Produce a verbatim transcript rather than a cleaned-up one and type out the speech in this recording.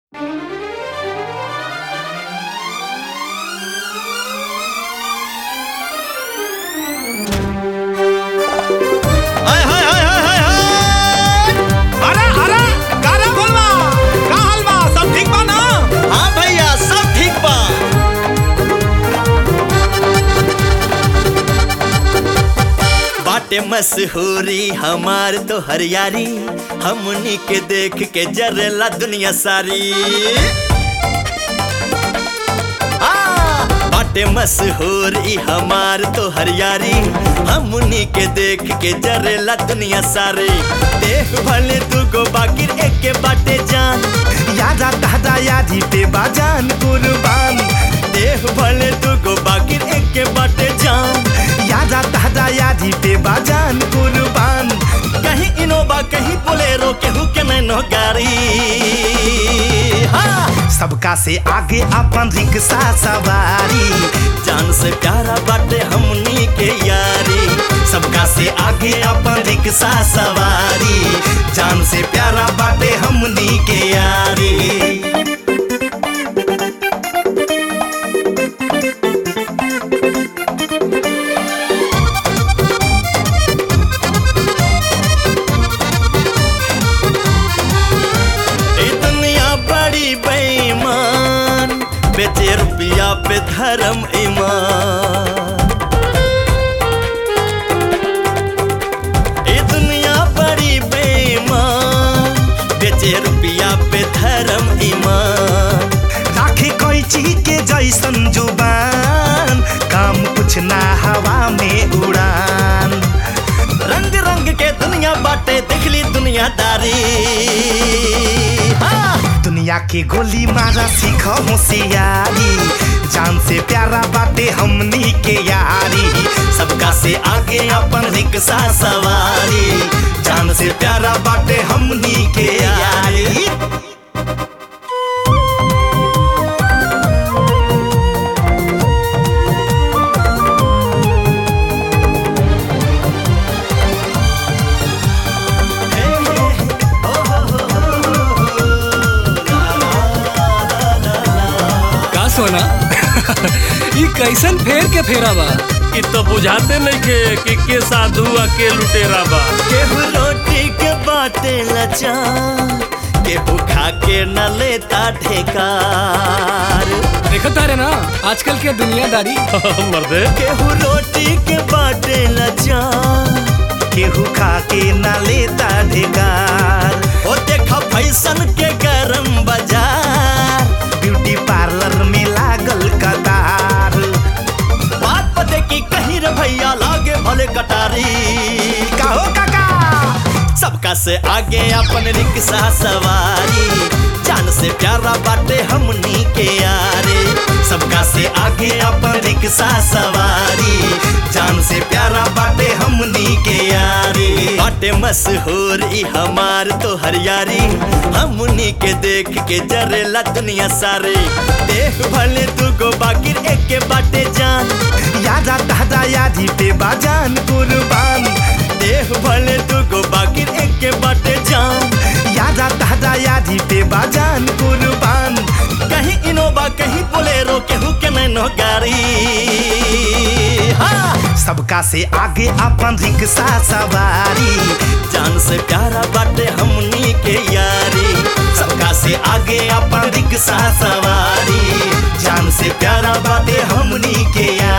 हाय हाय हाय हाय हाय हाय अरे अरे गाना बोलवा का हाल बा सब ठीक बा ना। हाँ भैया सब ठीक बा। बाटे मशहूरी हमार तो हरियारी, हमनी के देख के जरेला दुनिया सारी। बाटे मशहूरी हमार तो हरियारी, हमनी के देख के जरेला दुनिया सारी। देख भले दुगो बाकिर एक के बाटे जान, यादा दादा यादी पे बाजान कुर्बान। देख भले दुगो बाकिर एक के बाटे जान, यादा दादा यादी पे बाजान कुर्बान। कहीं इनोवा कहीं बोलेरो केहू के नैनो गाड़ी। हाँ सबका से आगे अपन रिक्शा सवारी, जान से प्यारा बाटे हमनी के यारी। सबका से आगे अपन रिक्शा सवारी, जान से प्यारा बाटे हमनी के यारी। बेचे रुपया पे धर्म ईमान, ये दुनिया बड़ी बेईमान। बेचे रुपया पे धर्म ईमान, राखे कोई चीज के जैसन जुबान, काम कुछ ना हवा में उड़ान। रंग रंग के दुनिया बाटे दिखली दुनियादारी। हाँ दुनिया के गोली मारा सीख होशियारी, जान से प्यारा बाटे हमनी के यारी। सबका से आगे अपन रिक्शा सवारी, जान से प्यारा बाटे हमनी के यारी। सोना ये कैसन फेर के फेरा बा? कि तो बुझाते नहीं के कि के साधु आ के लुटेरा बा। केहू रोटी के बाटे लाचार, केहू खा के न लेता ठेकार। देखो तारे ना आजकल के दुनियादारी। मर्दे केहू रोटी के बाटे लाचार, केहू खा के न लेता ठेकार। ओ देखा फैशन के गरम बाजार, ब्यूटी पार्लर में लागल कतार। बात पते की कहीं रे भैया लागे भले कटारी। कहो काका सबका से आगे अपन रिक्शा सवारी, जान से प्यारा बाटे हमनी के यारे। सबका से आगे अपन रिक्शा सवारी, जान से प्यारा बाटे हमनी के यारी। बाटे मशहूर ई हमार तो हरियारी, हमनी के देख के जरेला दुनिया सारे। देख भले दुगो बाकिर एक के बाटे जान, यादा दादा यादी पे बाजान कुर्बान। देख भले दुगो बाकिर एक के बाटे जान, यादा दादा यादी पे बाजान कुर्बान। कहीं इनोवा कहीं बोलेरो केहू के नैनो गाड़ी। हाँ सबका से आगे अपन रिक्शा सवारी, जान से प्यारा बाटे हमनी के यारी। सबका से आगे अपन रिक्शा सवारी, जान से प्यारा बाटे हमनी के यारी।